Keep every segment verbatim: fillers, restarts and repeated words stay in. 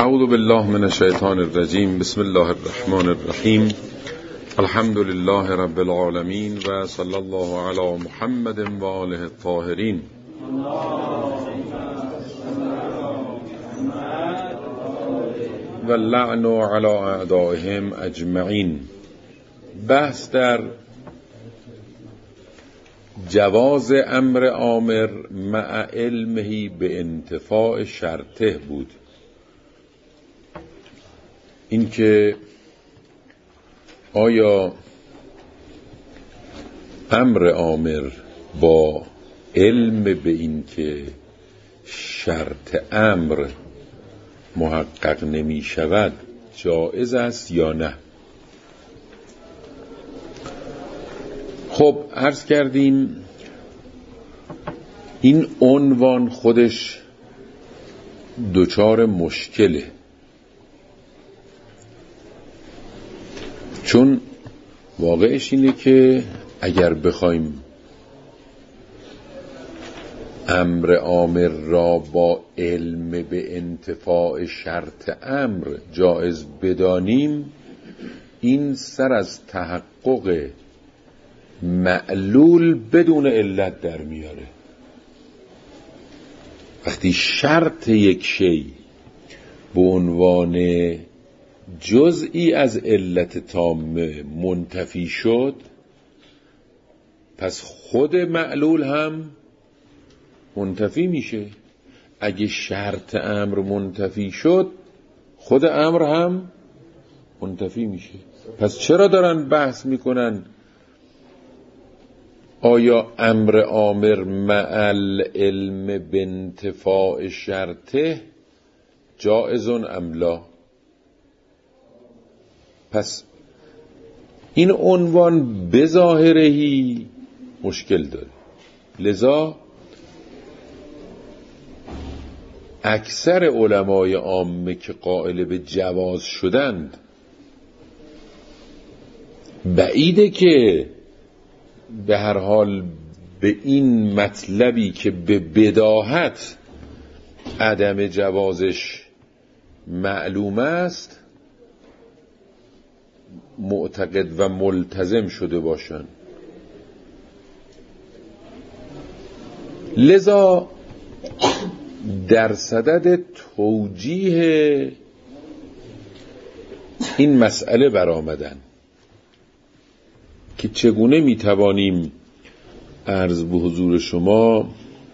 اعوذ بالله من الشیطان الرجیم. بسم الله الرحمن الرحیم. الحمد لله رب العالمین و صلی الله علی محمد و آله الطاهرین. و اللعن علی اعدائهم اجمعین. بحث در جواز امر آمر مع علمه به انتفاع شرطه بود. این که آیا امر آمر با علم به این که شرط امر محقق نمی شود جایز است یا نه؟ خب عرض کردیم این عنوان خودش دچار مشکله، چون واقعش اینه که اگر بخوایم امر آمر را با علم به انتفاع شرط امر جایز بدانیم، این سر از تحقق معلول بدون علت در میاره. وقتی شرط یک شی به عنوان جزئی از علت تامه منتفی شد، پس خود معلول هم منتفی میشه. اگه شرط امر منتفی شد، خود امر هم منتفی میشه. پس چرا دارن بحث میکنن آیا امر آمر مع العلم بانتفاع شرطه جائز ام لا؟ پس این عنوان بظاهرهی مشکل داره. لذا اکثر علمای عامه که قائل به جواز شدند، بعیده که به هر حال به این مطلبی که به بداهت عدم جوازش معلوم است معتقد و ملتزم شده باشند. لذا در صدد توجیه این مسئله برآمدن که چگونه میتوانیم عرض به حضور شما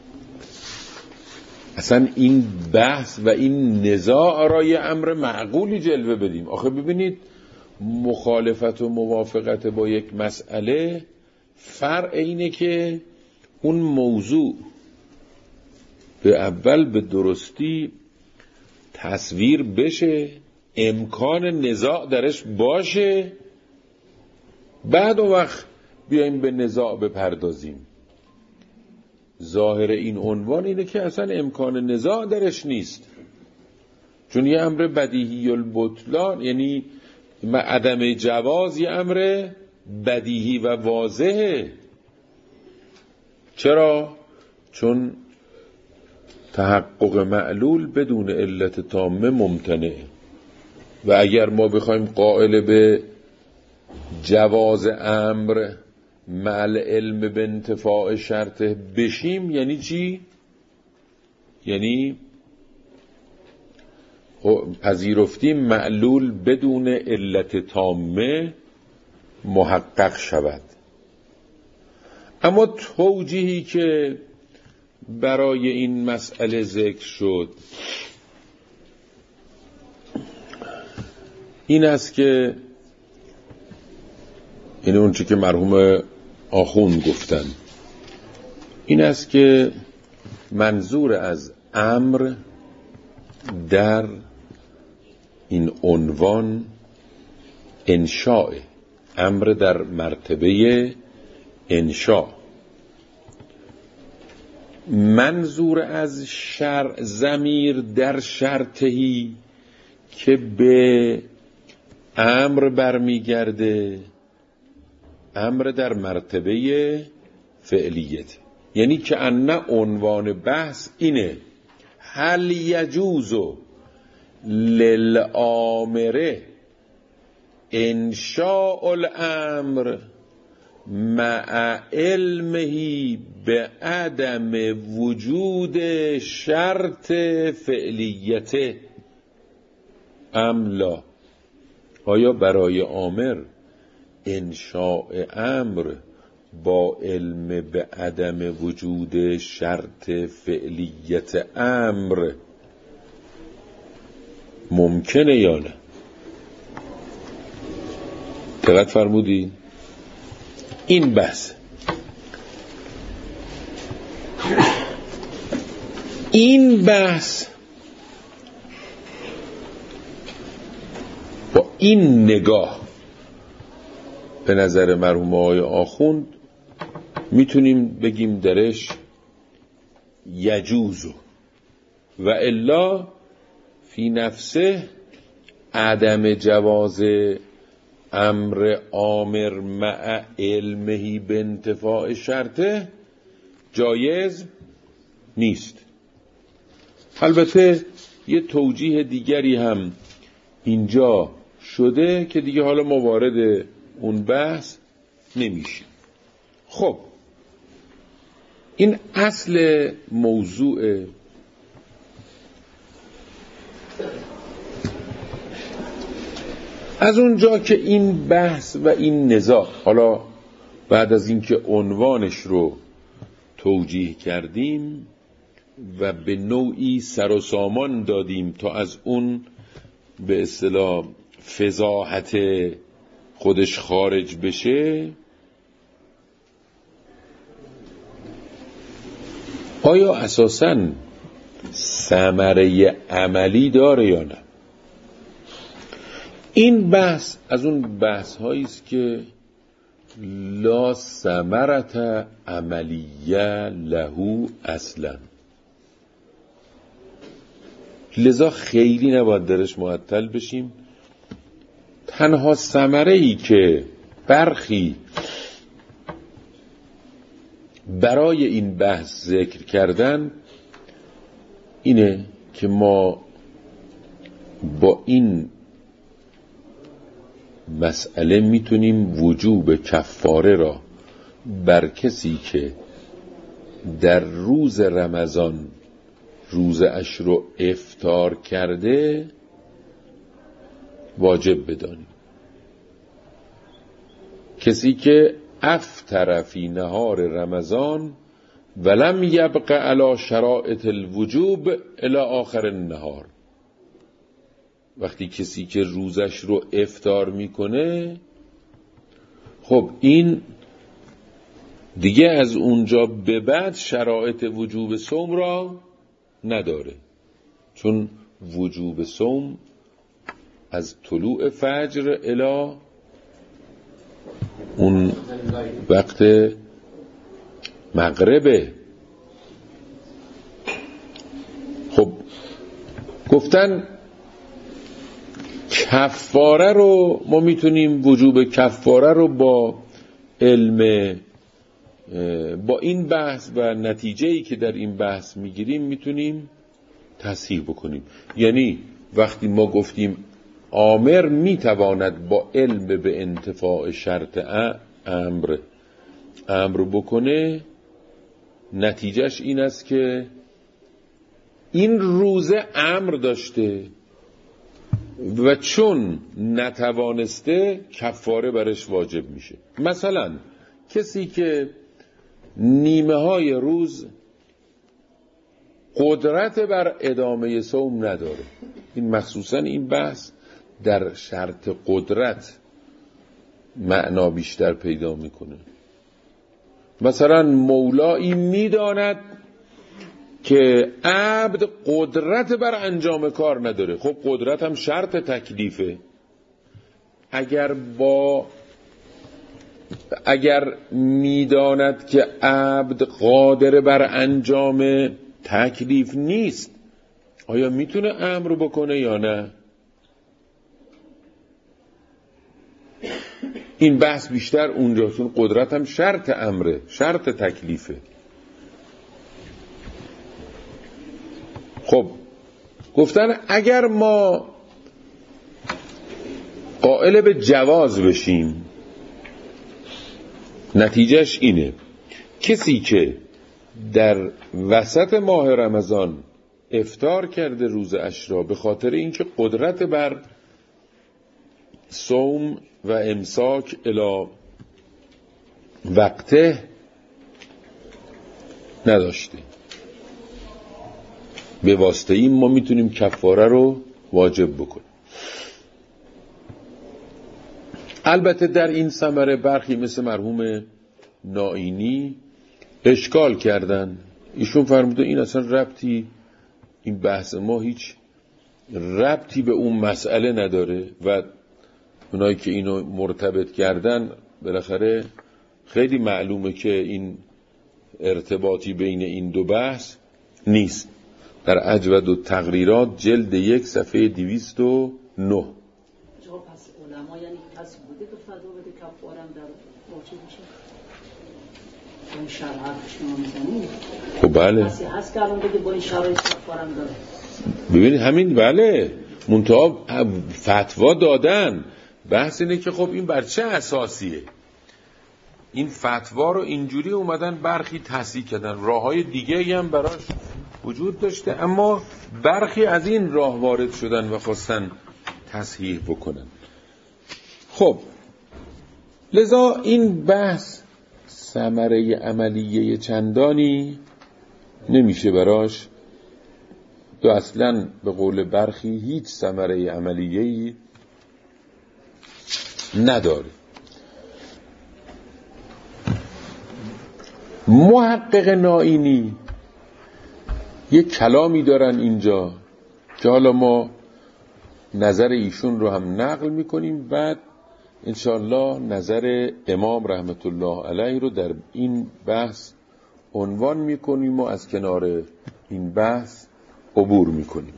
اصلا این بحث و این نزاع را یه امر معقولی جلوه بدیم. آخه ببینید، مخالفت و موافقت با یک مسئله فرع اینه که اون موضوع به اول به درستی تصویر بشه، امکان نزاع درش باشه، بعد اون وقت بیاییم به نزاع بپردازیم. ظاهر این عنوان اینه که اصلا امکان نزاع درش نیست، چون یه امر بدیهی البطلان، یعنی عدم جواز یه امر بدیهی و واضحه. چرا؟ چون تحقق معلول بدون علت تامه ممتنعه. و اگر ما بخوایم قائل به جواز امر مع العلم به انتفاع شرطه بشیم، یعنی چی؟ یعنی پذیرفتیم معلول بدون علت تامه محقق شود. اما توجیهی که برای این مسئله ذکر شد این است که این اون چی که مرحوم آخوند گفتن، این است که منظور از امر در این عنوان انشاء، امر در مرتبه انشاء. منظور از شرع ضمیر در شرطهی که به امر برمیگرده، امر در مرتبه فعلیت. یعنی که ان عنوان بحث اینه: هل یجوز للآمره انشاء الامر مع علمه به عدم وجود شرط فعلیته ام لا. آیا برای آمر انشاء امر با علم به عدم وجود شرط فعلیت امر ممکنه یا نه؟ دقت فرمودین؟ این بحث این بحث با این نگاه به نظر مرحوم آقای آخوند میتونیم بگیم درش یجوزو و الا فی نفسه عدم جواز امر آمر مع علمهی به انتفاع شرطه جایز نیست. البته یه توجیه دیگری هم اینجا شده که دیگه حالا ما وارد اون بحث نمیشیم. خب این اصل موضوع از اونجا که این بحث و این نزاع، حالا بعد از اینکه عنوانش رو توجیه کردیم و به نوعی سر و سامان دادیم تا از اون به اصطلاح فضاحت خودش خارج بشه، آیا اساساً ثمره عملی داره یا نه؟ این بحث از اون بحث هایی است که لا ثمرت عملیه لهو اصلا، لذا خیلی نباید درش معطل بشیم. تنها ثمره ای که برخی برای این بحث ذکر کردن اینه که ما با این مسئله میتونیم وجوب کفاره را بر کسی که در روز رمضان روز عشر رو افطار کرده واجب بدانیم. کسی که افطر فی نهار رمضان ولم یبق علی شرائط الوجوب الی آخر النهار، وقتی کسی که روزش رو افطار میکنه، خب این دیگه از اونجا به بعد شرایط وجوب صوم را نداره، چون وجوب صوم از طلوع فجر الی اون وقت مغربه. خب گفتن کفاره رو ما میتونیم وجوب کفاره رو با علم با این بحث و نتیجه‌ای که در این بحث میگیریم میتونیم تصحیح بکنیم. یعنی وقتی ما گفتیم آمر میتواند با علم به انتفاع شرط امر امر بکنه، نتیجهش این است که این روزه امر داشته و چون نتوانسته کفاره برش واجب میشه. مثلا کسی که نیمه های روز قدرت بر ادامه صوم نداره، این مخصوصا این بحث در شرط قدرت معنا بیشتر پیدا میکنه. مثلا مولایی میداند که عبد قدرت بر انجام کار نداره، خب قدرت هم شرط تکلیفه. اگر با اگر میداند که عبد قادر بر انجام تکلیف نیست، آیا میتونه امر بکنه یا نه؟ این بحث بیشتر اونجا، چون قدرت هم شرط امره، شرط تکلیفه. خب گفتن اگر ما قائل به جواز بشیم، نتیجهش اینه کسی که در وسط ماه رمضان افطار کرده روز عاشورا به خاطر اینکه قدرت بر صوم و امساک الی وقته نداشته، به واسطه این ما میتونیم کفاره رو واجب بکنیم. البته در این ثمره برخی مثل مرحوم نائینی اشکال کردن. ایشون فرموده این اصلا ربطی، این بحث ما هیچ ربطی به اون مسئله نداره و اونایی که اینو مرتبط کردن بالاخره خیلی معلومه که این ارتباطی بین این دو بحث نیست. در اجود و تقریرات جلد یک صفحه دویست و نه. پس علما یعنی کسی بوده که فدا بده کفارم در واجب میشه؟ این شرعش نمیزنی؟ خب بله. کسی هست که الان بگه با این شرایط کفارم داره؟ ببینید همین بله. منتها فتوا دادن. بحث اینه که خب این بر چه اساسیه؟ این فتوا رو اینجوری اومدن برخی تصحیح کردن، راههای دیگه هم براش وجود داشته اما برخی از این راه وارد شدن و خواستن تصحیح بکنن. خب لذا این بحث ثمره عملیه چندانی نمیشه براش، تو اصلا به قول برخی هیچ ثمره عملیه‌ای نداره. محقق نائینی یک کلامی دارن اینجا که حالا ما نظر ایشون رو هم نقل میکنیم، بعد انشاءالله نظر امام رحمت الله علیه رو در این بحث عنوان میکنیم و از کنار این بحث عبور میکنیم.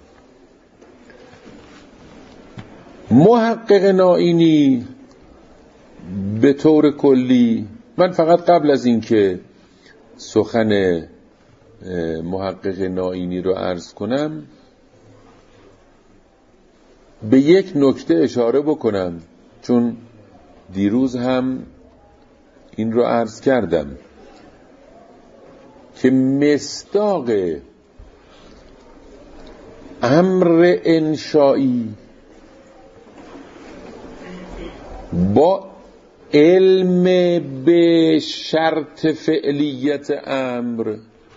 محقق نائینی به طور کلی، من فقط قبل از این که سخن محقق نائینی رو عرض کنم به یک نکته اشاره بکنم، چون دیروز هم این رو عرض کردم که مصداق امر انشایی با علم به شرط فعلیت امر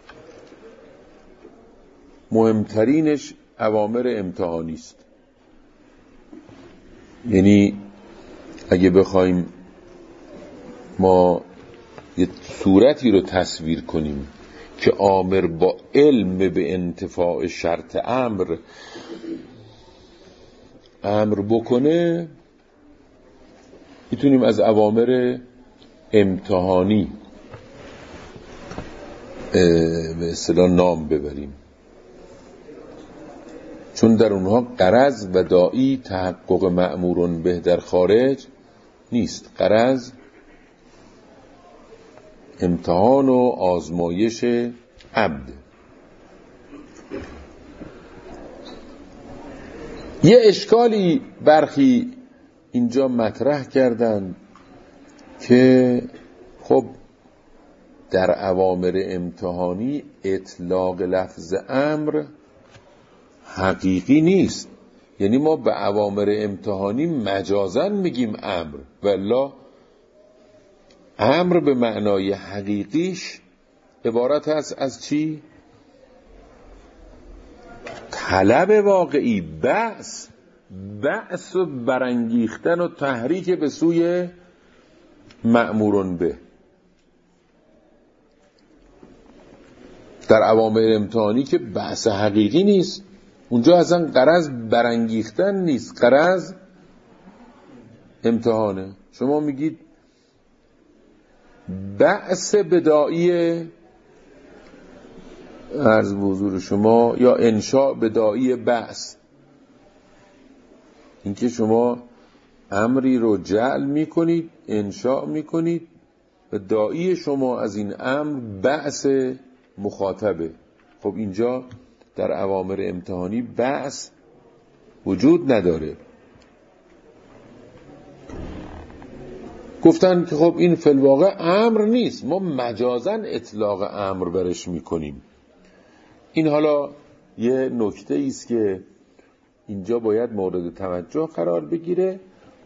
مهمترینش اوامر امتحانی است. یعنی اگه بخوایم ما یه صورتی رو تصویر کنیم که آمر با علم به انتفاع شرط امر امر بکنه، میتونیم از اوامر امتحانی به اصطلاح نام ببریم، چون در اونها غرض و داعی تحقق مأمورون به در خارج نیست. غرض امتحان و آزمایش عبد. یه اشکالی برخی اینجا مطرح کردن که خب در اوامر امتحانی اطلاق لفظ امر حقیقی نیست، یعنی ما به اوامر امتحانی مجازن میگیم امر، والله امر به معنای حقیقیش عبارت هست از چی؟ طلب واقعی، بعث بعث و برانگیختن و تحریک به سوی مأمورون به. در اوامر امتحانی که بعث حقیقی نیست، اونجا اصلا غرض برانگیختن نیست، غرض امتحانه. شما میگید بعث بدائی عرض به حضور شما یا انشاء بدائی بعث، اینکه شما امری رو جعل میکنید، انشاء میکنید و داعی شما از این امر بعث مخاطبه. خب اینجا در اوامر امتحانی بحث وجود نداره. گفتن که خب این فی الواقع امر نیست، ما مجازاً اطلاق امر برش میکنیم. این حالا یه نکته ایست که اینجا باید مورد توجه قرار بگیره.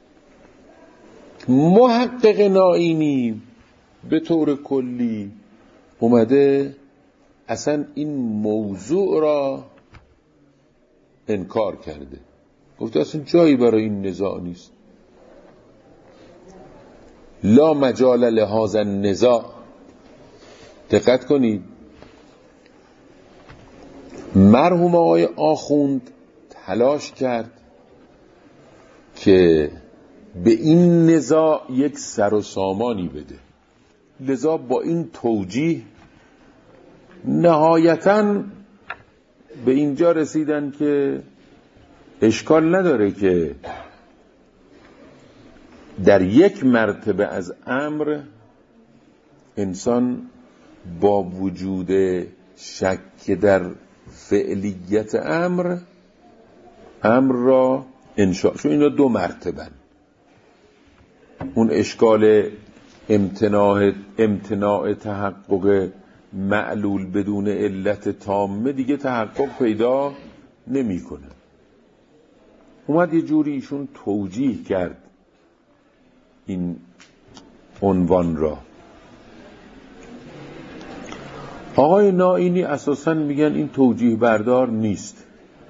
محقق نائینی به طور کلی اومده اصلا این موضوع را انکار کرده، گفته اصلا جایی برای این نزاع نیست، لا مجال لهذا النزاع. دقت کنید، مرحوم آقای آخوند تلاش کرد که به این نزاع یک سر و سامانی بده، لذا با این توجیه نهایتاً به اینجا رسیدن که اشکال نداره که در یک مرتبه از امر انسان با وجود شک در فعلیت امر امر را انشاء، چون اینا دو مرتبه، اون اشکال امتناع امتناع تحقق معلول بدون علت تامه دیگه تحقق پیدا نمیکنه. اومد یه جوری ایشون توجیه کرد این عنوان را. آقای نائینی اساساً میگن این توجیه بردار نیست،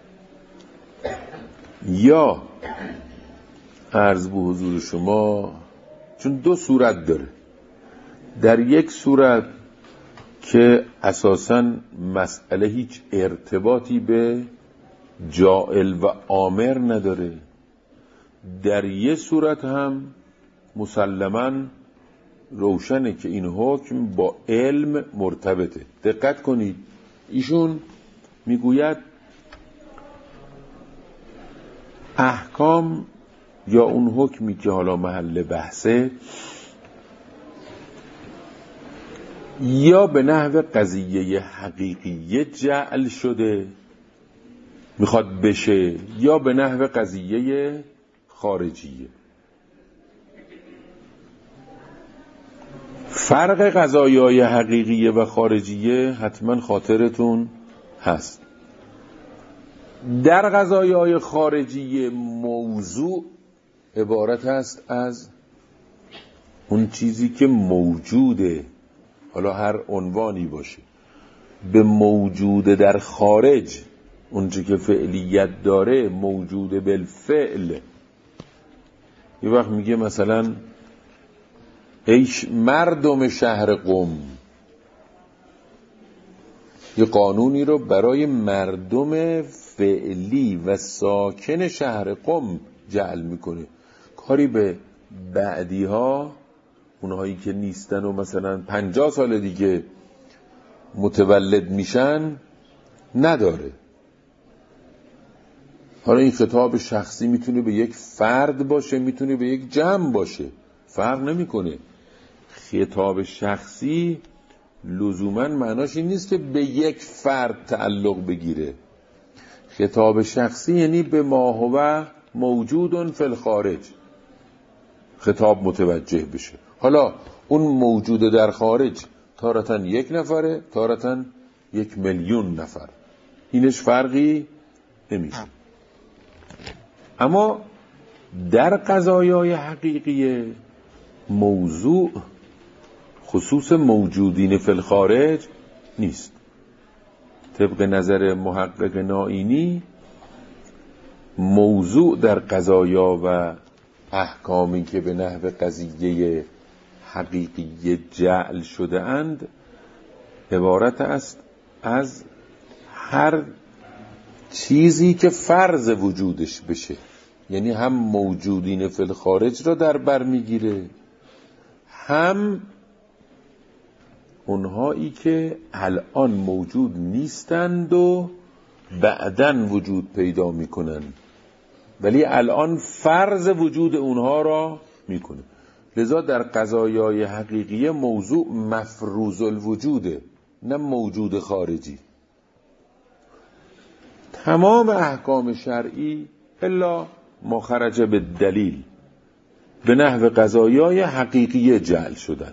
یا عرض به حضور شما چون دو صورت داره، در یک صورت که اساساً مسئله هیچ ارتباطی به جائل و آمر نداره، در یک صورت هم مسلماً روشنه که این حکم با علم مرتبطه. دقت کنید، ایشون میگوید احکام یا اون حکمی که حالا محل بحثه یا به نحو قضیه حقیقیه جعل شده میخواد بشه، یا به نحو قضیه خارجیه. فرق قضایای حقیقیه و خارجیه حتما خاطرتون هست. در قضایای خارجیه موضوع عبارت است از اون چیزی که موجوده، حالا هر عنوانی باشه، به موجود در خارج، اون چیزی که فعلیت داره موجود بالفعل. یه وقت میگه مثلا ای مردم شهر قم، یه قانونی رو برای مردم فعلی و ساکن شهر قم جعل میکنه، کاری به بعدی ها، اونهایی که نیستن و مثلا پنجاه سال دیگه متولد میشن نداره. حالا این خطاب شخصی میتونه به یک فرد باشه، میتونه به یک جمع باشه، فرق نمیکنه. خطاب شخصی لزوما معناش این نیست که به یک فرد تعلق بگیره. خطاب شخصی یعنی به ما هو موجود فی الخارج خطاب متوجه بشه. حالا اون موجود در خارج تارتاً یک نفره، تارتاً یک میلیون نفر، اینش فرقی نمیشه. اما در قضایای حقیقیه موضوع خصوص موجودین فی الخارج نیست. طبق نظر محقق نائینی موضوع در قضایا و احکامی که به نحو قضیه حقیقی جعل شده اند عبارت است از هر چیزی که فرض وجودش بشه، یعنی هم موجودین فی الخارج را در بر میگیره، هم اونهایی که الان موجود نیستند و بعداً وجود پیدا میکنن ولی الان فرض وجود اونها را میکنه. لذا در قضایای حقیقی موضوع مفروض الوجوده، نه موجود خارجی. تمام احکام شرعی الا ما خرج به دلیل به نحو قضایای حقیقی جعل شدن.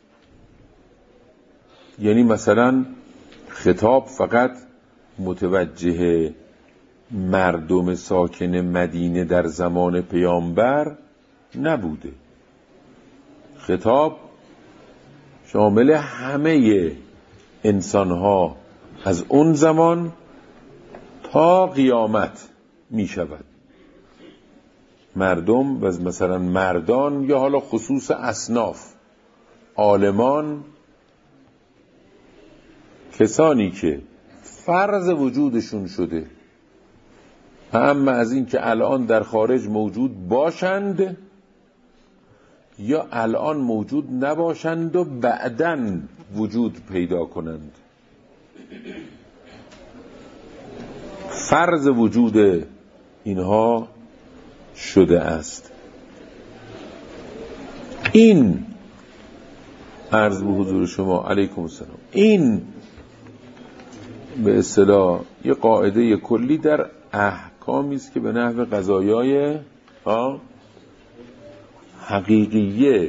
یعنی مثلا خطاب فقط متوجه مردم ساکن مدینه در زمان پیامبر نبوده، خطاب شامل همه انسانها از اون زمان تا قیامت می شود. مردم و مثلا مردان یا حالا خصوص اصناف، عالمان، کسانی که فرض وجودشون شده اما از این که الان در خارج موجود باشند یا الان موجود نباشند و بعداً وجود پیدا کنند، فرض وجود اینها شده است. این عرض به حضور شما علیکم السلام، این به اصطلاح یه قاعده کلی در احکامی است که به نحو قضایای حقیقیه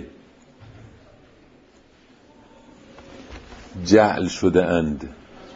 جعل شده اند.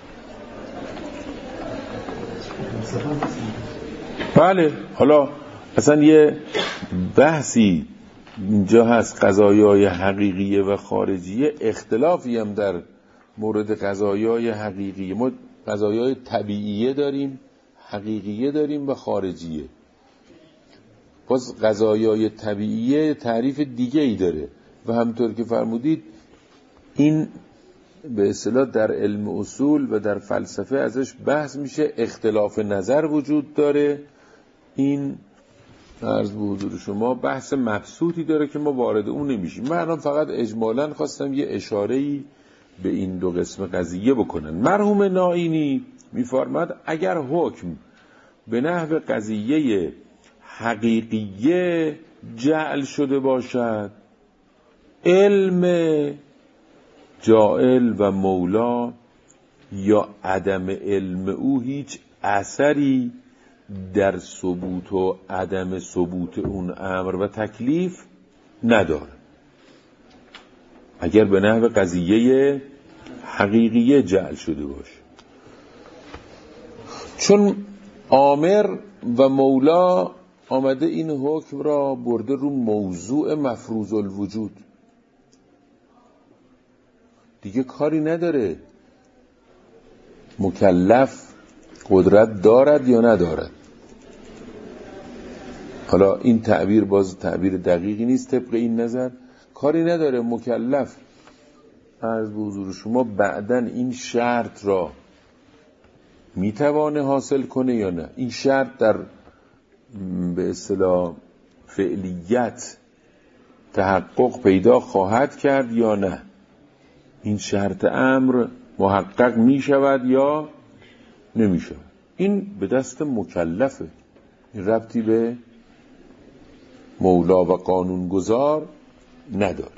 بله، حالا اصلا یه بحثی اینجا هست، قضایای حقیقیه و خارجیه. اختلافی هم در مورد قضایای حقیقیه، ما قضایای طبیعیه داریم، حقیقیه داریم و خارجیه. باز قضایای طبیعیه تعریف دیگه ای داره و همطور که فرمودید این به اصطلاح در علم اصول و در فلسفه ازش بحث میشه، اختلاف نظر وجود داره. این عرض به حضور شما بحث مبسوطی داره که ما وارد اون نمیشیم. من الان فقط اجمالاً خواستم یه اشاره‌ای به این دو قسم قضیه بکنن. مرحوم نائینی میفرماد اگر حکم به نحو قضیه حقیقیه جعل شده باشد، علم جاعل و مولا یا عدم علم او هیچ اثری در ثبوت و عدم ثبوت اون امر و تکلیف نداره. اگر به نحو قضیه حقیقیه جعل شده باشه، چون آمر و مولا آمده این حکم را برده رو موضوع مفروض الوجود، دیگه کاری نداره مکلف قدرت دارد یا ندارد. حالا این تعبیر باز تعبیر دقیقی نیست طبق این نظر، کاری نداره مکلف عرض به حضور شما بعدن این شرط را میتوانه حاصل کنه یا نه. این شرط در به اصطلاح فعلیت تحقق پیدا خواهد کرد یا نه، این شرط امر محقق می شود یا نمی شود. این به دست مکلفه، این ربطی به مولا و قانونگذار نداره.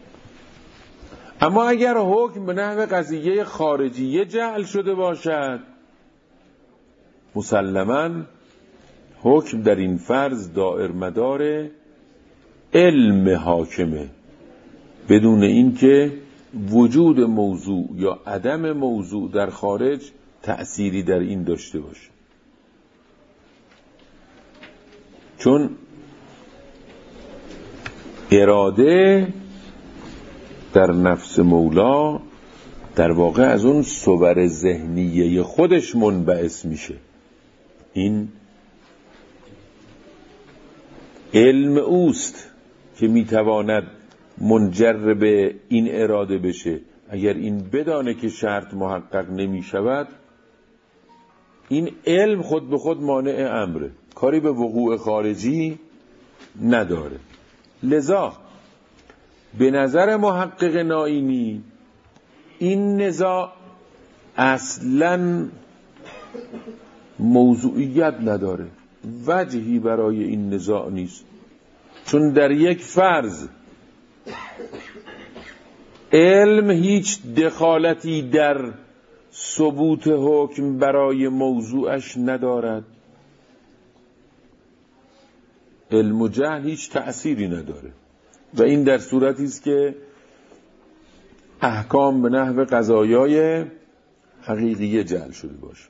اما اگر حکم به نحو قضیه خارجیه جعل شده باشد، مسلماً حکم در این فرض دائر مدار علم حاکمه، بدون اینکه وجود موضوع یا عدم موضوع در خارج تأثیری در این داشته باشه. چون اراده در نفس مولا در واقع از اون صور ذهنیه خودش منبعث میشه. این علم اوست که میتواند منجر به این اراده بشه. اگر این بدانه که شرط محقق نمی شود، این علم خود به خود مانع امره، کاری به وقوع خارجی نداره. لذا به نظر محقق نائینی این نزاع اصلاً موضوعیت نداره، وجهی برای این نزاع نیست. چون در یک فرض علم هیچ دخالتی در ثبوت حکم برای موضوعش ندارد. علم و جهل هیچ تأثیری نداره و این در صورتی است که احکام به نحو قضایای حقیقی جعل شده باشه.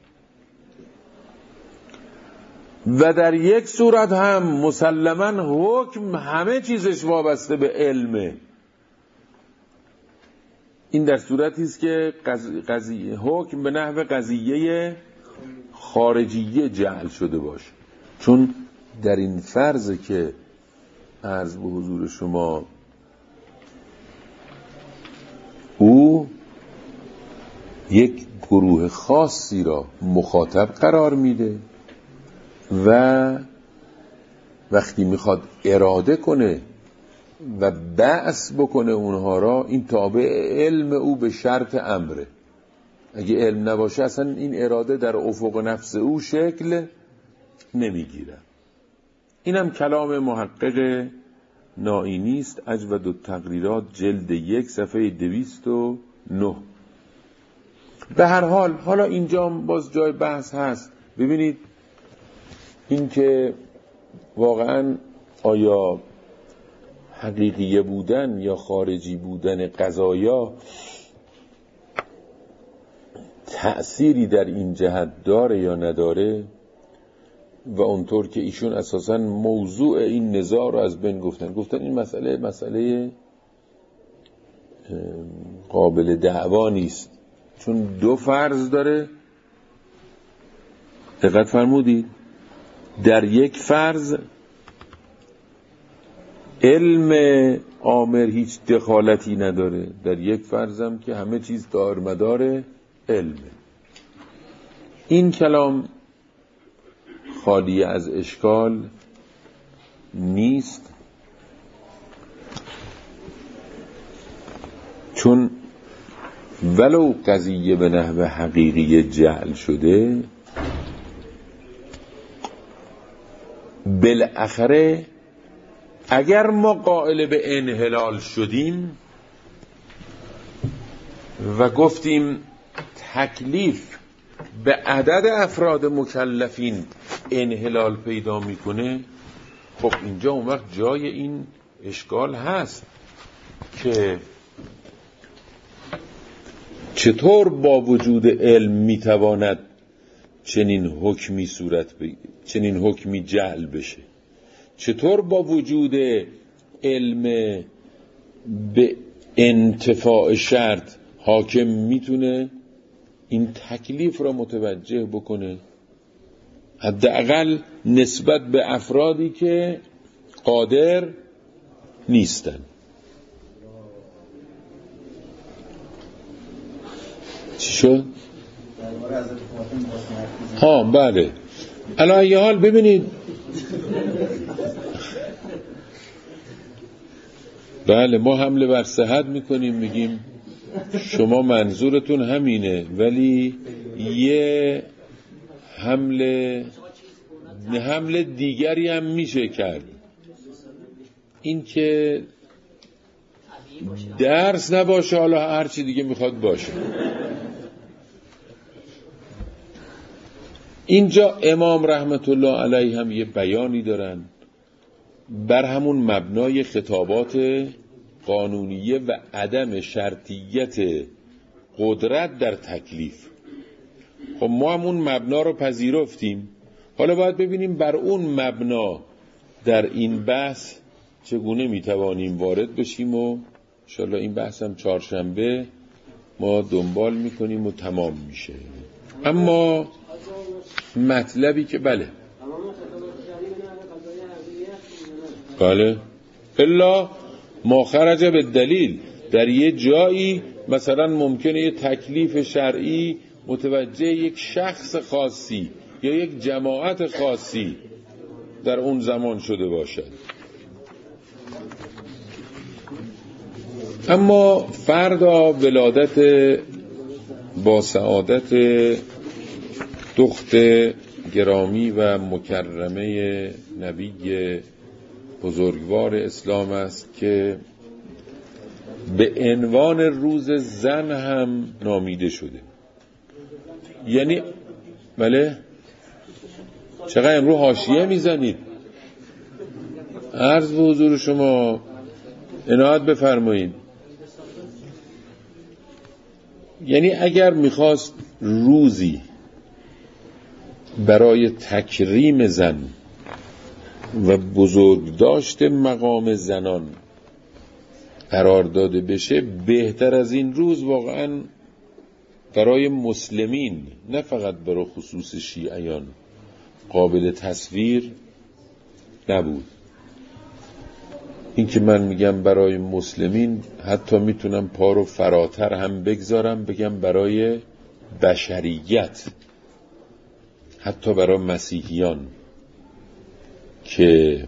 و در یک صورت هم مسلماً حکم همه چیزش وابسته به علمه. این در صورتی است که قضیه حکم به نحو قضیه خارجیه جعل شده باشه. چون در این فرض که عرض به حضور شما او یک گروه خاصی را مخاطب قرار میده و وقتی میخواد اراده کنه و بعث بکنه اونها را، این تابع علم او به شرط امره. اگه علم نباشه اصلا این اراده در افق نفس او شکل نمیگیره. اینم کلام محقق نائینی است، اجود التقریرات جلد یک صفحه دویست و نه. به هر حال حالا اینجا باز جای بحث هست. ببینید این که واقعا آیا حقیقی بودن یا خارجی بودن قضایا تأثیری در این جهت داره یا نداره، و اونطور که ایشون اساساً موضوع این نزاع رو از بین گفتن گفتن این مسئله مسئله قابل دعوا نیست، چون دو فرض داره. دقت فرمودید؟ در یک فرض علم آمر هیچ دخالتی نداره، در یک فرض هم که همه چیز دارمدار علمه. این کلام خالی از اشکال نیست، چون ولو قضیه به نحو حقیقی جعل شده، بالاخره اگر ما قائل به انحلال شدیم و گفتیم تکلیف به عدد افراد مکلفین انحلال پیدا میکنه، خب اینجا اون وقت جای این اشکال هست که چطور با وجود علم میتواند چنین حکمی صورت بگیره، چنین حکمی جعل بشه. چطور با وجود علم به انتفاع شرط حاکم میتونه این تکلیف را متوجه بکنه، حداقل نسبت به افرادی که قادر نیستن. چی شد؟ ها بله. الان یه حال ببینید، بله ما حمله بر صحت میکنیم، میگیم شما منظورتون همینه، ولی یه حمله حمله دیگری هم میشه کرد، این که درس نباشه، حالا هر چی دیگه میخواد باشه. اینجا امام رحمت الله علیه هم یه بیانی دارن بر همون مبنای خطابات قانونیه و عدم شرطیت قدرت در تکلیف. خب ما همون مبنا رو پذیرفتیم، حالا باید ببینیم بر اون مبنا در این بحث چگونه میتوانیم وارد بشیم و انشاءالله این بحث هم چهارشنبه ما دنبال میکنیم و تمام میشه. اما مطلبی که بله بله الا ما خرج به دلیل، در یه جایی مثلا ممکنه یه تکلیف شرعی متوجه یک شخص خاصی یا یک جماعت خاصی در اون زمان شده باشد، اما فردا ولادت با سعادت دخت گرامی و مکرمه نبی بزرگوار اسلام است که به عنوان روز زن هم نامیده شده. یعنی بله چقدر امروز حاشیه میزنید. عرض به حضور شما عنایت بفرمایید. یعنی اگر میخواست روزی برای تکریم زن و بزرگداشت مقام زنان قرار داده بشه، بهتر از این روز واقعا برای مسلمین، نه فقط برای خصوص شیعیان، قابل تصویر نبود. این که من میگم برای مسلمین، حتی میتونم پا رو فراتر هم بگذارم بگم برای بشریت، حتی برای مسیحیان که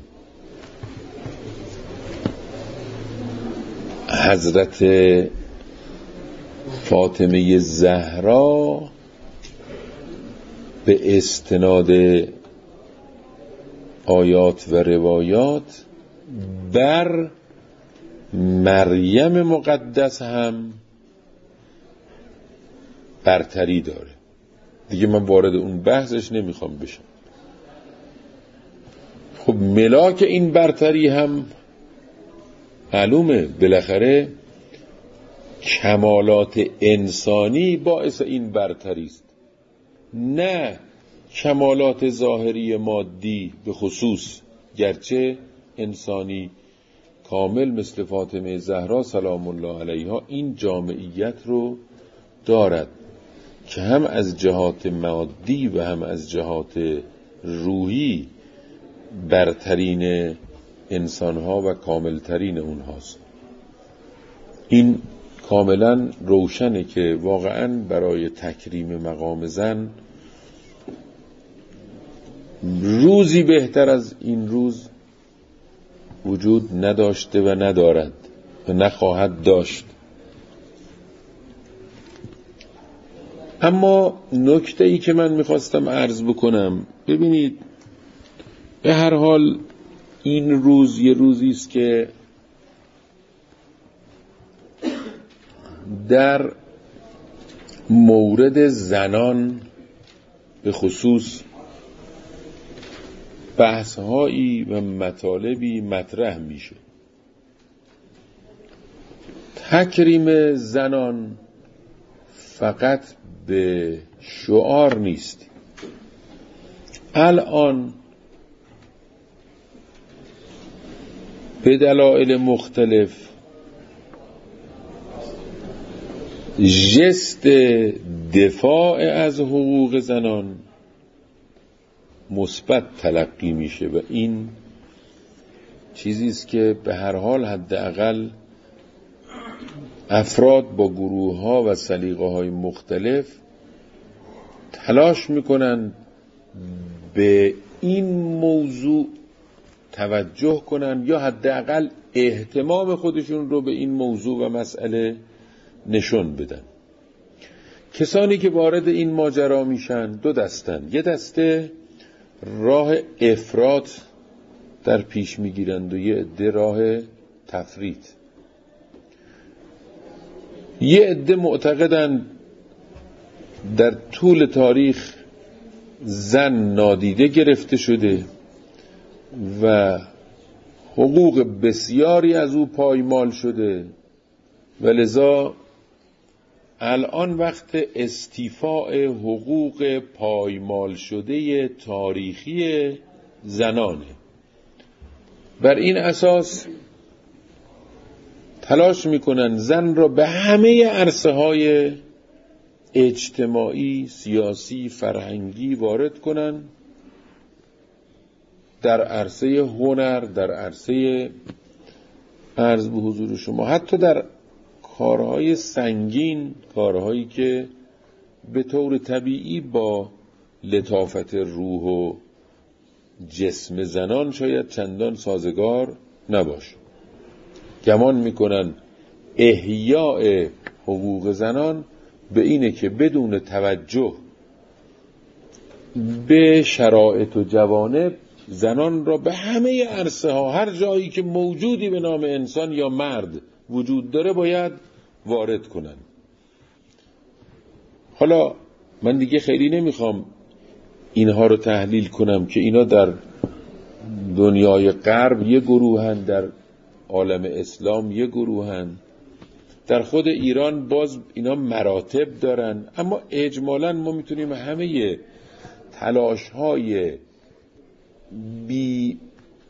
حضرت فاطمه زهرا به استناد آیات و روایات بر مریم مقدس هم برتری داره. دیگه من وارد اون بحثش نمیخوام بشم. خب ملاک این برتری هم معلومه، بالاخره کمالات انسانی باعث این برتری است، نه کمالات ظاهری مادی به خصوص، گرچه انسانی کامل مثل فاطمه زهرا سلام الله علیها این جامعیت رو دارد که هم از جهات مادی و هم از جهات روحی برترین انسانها و کاملترین اونهاست. این کاملا روشنه که واقعا برای تکریم مقام زن روزی بهتر از این روز وجود نداشته و ندارد و نخواهد داشت. اما نکته ای که من میخواستم عرض بکنم، ببینید به هر حال این روز یه روزی است که در مورد زنان به خصوص بحث‌هایی و مطالبی مطرح میشه. تکریم زنان فقط به شعار نیست. الان به دلایل مختلف ژست دفاع از حقوق زنان مثبت تلقی میشه و این چیزی است که به هر حال حداقل افراد با گروه ها و سلیقه های مختلف تلاش میکنن به این موضوع توجه کنن یا حداقل اهتمام خودشون رو به این موضوع و مسئله نشون بدن. کسانی که وارد این ماجرا میشن دو دستن. یه دسته راه افراط در پیش میگیرند و یه عده راه تفریط. یه عده معتقدند در طول تاریخ زن نادیده گرفته شده و حقوق بسیاری از او پایمال شده و لذا الان وقت استیفاء حقوق پایمال شده تاریخی زنانه. بر این اساس تلاش میکنن زن را به همه عرصه های اجتماعی، سیاسی، فرهنگی وارد کنن، در عرصه هنر، در عرصه عرض به حضور شما حتی در کارهای سنگین، کارهایی که به طور طبیعی با لطافت روح و جسم زنان شاید چندان سازگار نباشه. گمان میکنن احیاء حقوق زنان به اینه که بدون توجه به شرایط و جوانب زنان را به همه عرصه ها، هر جایی که موجودی به نام انسان یا مرد وجود داره باید وارد کنن. حالا من دیگه خیلی نمیخوام اینها رو تحلیل کنم که اینا در دنیای غرب یه گروهن، در عالم اسلام یه گروهن، در خود ایران باز اینا مراتب دارن، اما اجمالاً ما میتونیم همه تلاش‌های بی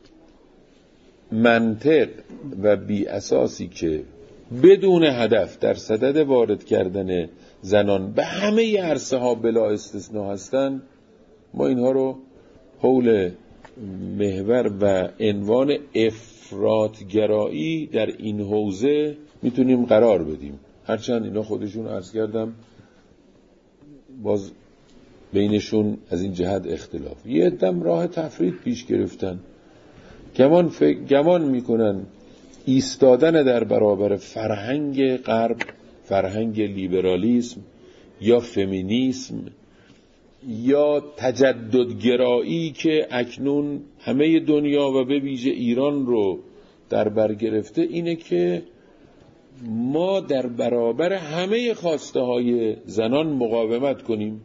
منطق و بی اساسی که بدون هدف در صدد وارد کردن زنان به همه عرصه ها بلا استثناء هستن، ما اینها رو حول محور و عنوان افراط‌گرایی در این حوزه میتونیم قرار بدیم. هرچند اینا خودشون عرض کردم باز بینشون از این جهت اختلاف، یه دم راه تفرید پیش گرفتن، گمان فکر گمان میکنن ایستادن در برابر فرهنگ غرب، فرهنگ لیبرالیسم یا فمینیسم یا تجددگرایی که اکنون همه دنیا و به ویژه ایران رو در بر گرفته، اینه که ما در برابر همه خواسته های زنان مقاومت کنیم.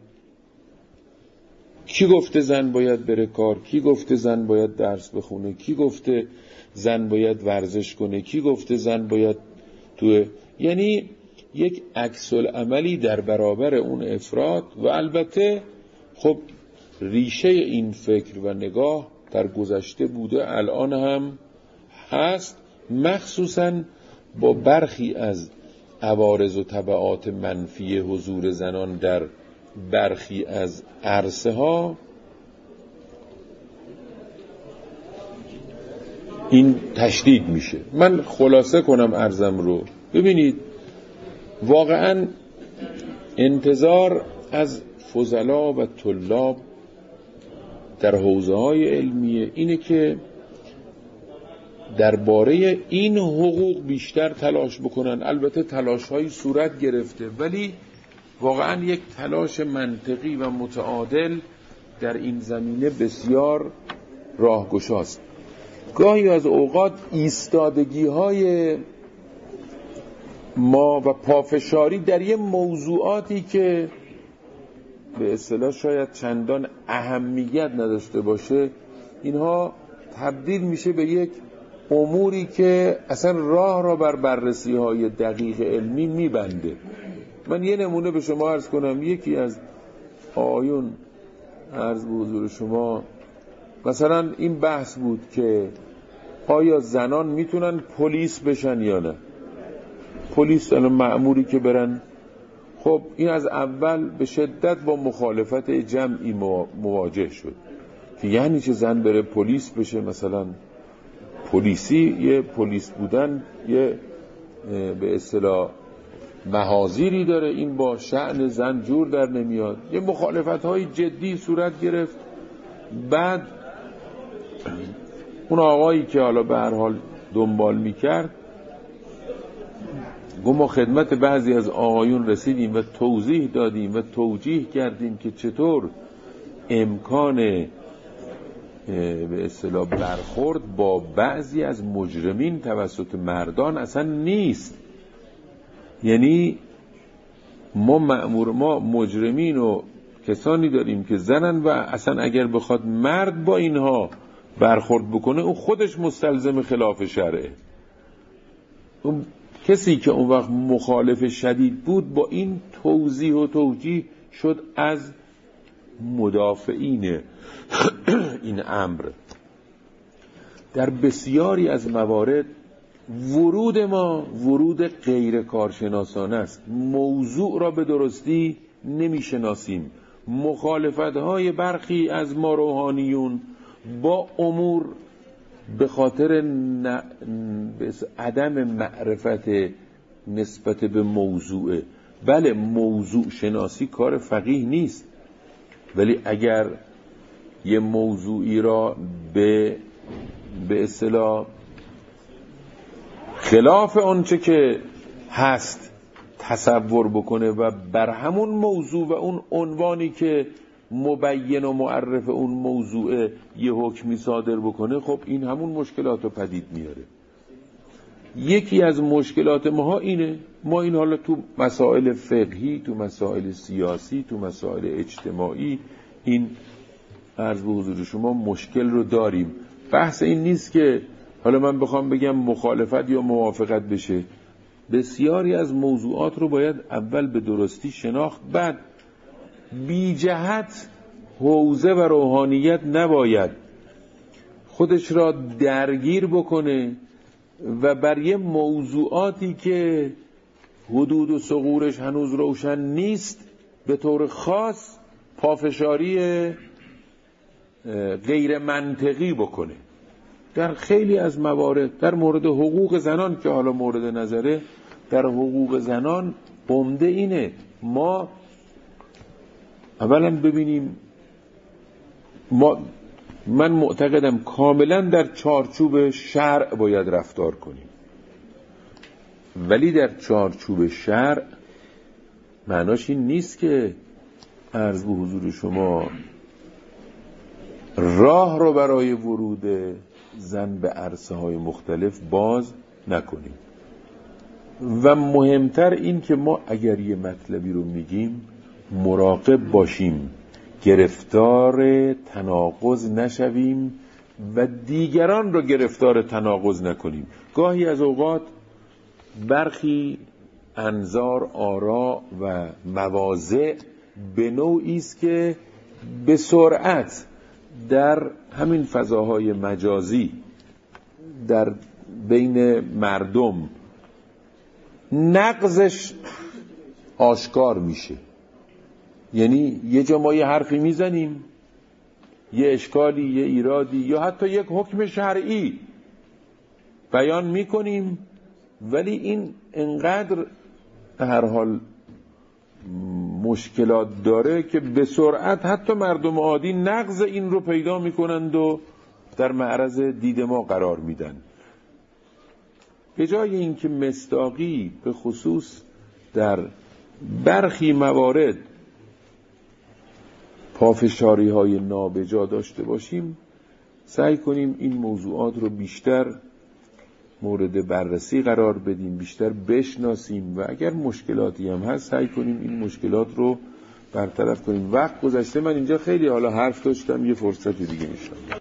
کی گفته زن باید بره کار؟ کی گفته زن باید درس بخونه؟ کی گفته زن باید ورزش کنه؟ کی گفته زن باید تو، یعنی یک عکس العملی در برابر اون افراط. و البته خب ریشه این فکر و نگاه در گذشته بوده، الان هم هست، مخصوصاً با برخی از عوارض و تبعات منفی حضور زنان در برخی از عرصه ها این تشدید میشه. من خلاصه کنم عرضم رو. ببینید واقعا انتظار از فضلا و طلاب در حوزه های علمیه اینه که درباره این حقوق بیشتر تلاش بکنن. البته تلاش های صورت گرفته، ولی واقعا یک تلاش منطقی و متعادل در این زمینه بسیار راهگشاست. گاهی از اوقات ایستادگی های ما و پافشاری در یه موضوعاتی که به اصطلاح شاید چندان اهمیت نداشته باشه، اینها تبدیل میشه به یک اموری که اصلا راه را بر بررسی های دقیق علمی میبنده. من یه نمونه به شما عرض کنم. یکی از آیون عرض به حضور شما، مثلا این بحث بود که آیا زنان میتونن پلیس بشن یا نه؟ پلیس الان مأموری که برن، خب این از اول به شدت با مخالفت جمعی مواجه شد که یعنی چه زن بره پلیس بشه؟ مثلا پلیسی، یه پلیس بودن یه به اصطلاح محاذیری داره، این با شأن زن جور در نمیاد. یه مخالفت های جدی صورت گرفت. بعد اون آقایی که حالا به هر حال دنبال میکرد گفت ما خدمت بعضی از آقایون رسیدیم و توضیح دادیم و توجیه کردیم که چطور امکان به اصطلاح برخورد با بعضی از مجرمین توسط مردان اصلا نیست. یعنی ما مأمور ما مجرمین و کسانی داریم که زنن و اصلا اگر بخواد مرد با اینها برخورد بکنه اون خودش مستلزم خلاف شرعه. اون کسی که اون وقت مخالف شدید بود با این توضیح و توجیه شد از مدافعین این امر. در بسیاری از موارد ورود ما ورود غیر کارشناسانه است. موضوع را به درستی نمیشناسیم. مخالفت‌های برخی از ما روحانیون با امور به خاطر ن... عدم معرفت نسبت به موضوع. بله موضوع شناسی کار فقیه نیست، ولی اگر یه موضوعی را به به اصطلاح خلاف آنچه که هست تصور بکنه و بر همون موضوع و اون عنوانی که مبین و معرف اون موضوع یه حکمی صادر بکنه، خب این همون مشکلات رو پدید میاره. یکی از مشکلات ما اینه، ما این حالا تو مسائل فقهی، تو مسائل سیاسی، تو مسائل اجتماعی این عرض به حضور شما مشکل رو داریم. بحث این نیست که حالا من بخوام بگم مخالفت یا موافقت بشه. بسیاری از موضوعات رو باید اول به درستی شناخت، بعد بی جهت حوزه و روحانیت نباید خودش را درگیر بکنه و بر یه موضوعاتی که حدود و ثغورش هنوز روشن نیست به طور خاص پافشاری غیر منطقی بکنه. در خیلی از موارد، در مورد حقوق زنان که حالا مورد نظره، در حقوق زنان عمده اینه ما اولا ببینیم، ما من معتقدم کاملا در چارچوب شرع باید رفتار کنیم، ولی در چارچوب شرع معناش این نیست که عرض به حضور شما راه رو برای ورود زن به عرصه های مختلف باز نکنیم. و مهمتر این که ما اگر یه مطلبی رو میگیم مراقب باشیم گرفتار تناقض نشویم و دیگران رو گرفتار تناقض نکنیم. گاهی از اوقات برخی انظار، آرا و مواضع به نوعی است که به سرعت در همین فضاهای مجازی در بین مردم نقضش آشکار میشه. یعنی یه جا ما یه حرفی میزنیم، یه اشکالی، یه ایرادی یا حتی یک حکم شرعی بیان میکنیم، ولی این انقدر هر حال مشکلات داره که به سرعت حتی مردم عادی نقض این رو پیدا میکنند و در معرض دید ما قرار میدن. به جای اینکه مصداقی به خصوص در برخی موارد پافشاری های نابجا داشته باشیم، سعی کنیم این موضوعات رو بیشتر مورد بررسی قرار بدیم، بیشتر بشناسیم و اگر مشکلاتی هم هست سعی کنیم این مشکلات رو برطرف کنیم. وقت گذشته، من اینجا خیلی حالا حرف داشتم، یه فرصت دیگه میشه.